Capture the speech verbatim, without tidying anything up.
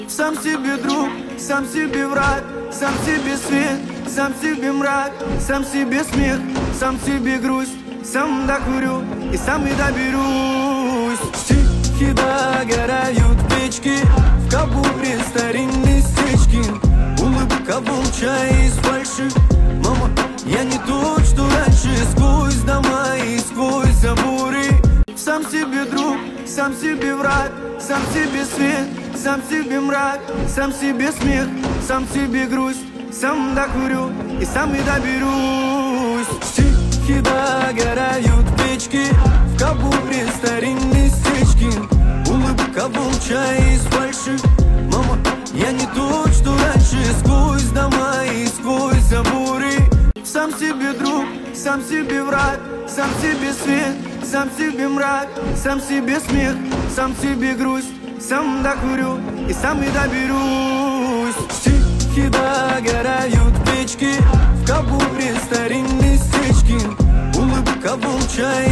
Сам себе друг, сам себе враг, сам себе свет, сам себе мрак, сам себе смех, сам себе грусть. Сам докурю и сам и доберусь. Стихи догорают печки, в кабуре старинные стечки. Улыбка волчая из фальши. Мама, я не тот, что раньше. Сквозь дома и сквозь заборы. Сам себе друг, сам себе враг, сам себе свет, сам себе мрак, сам себе смех, сам себе грусть. Сам докурю и сам и доберусь. Стихи догорают печки, в кабуре старинные стечки. Улыбка волчая из фальши. Мама, я не тот, что раньше. Сквозь дома и сквозь заборы. Сам себе друг, сам себе враг, сам себе свет, сам себе мрак, сам себе смех, сам себе грусть. Сам докурю и сам и доберусь. Стихи догорают печки, в кабуре старинные стечки. Улыбка волчая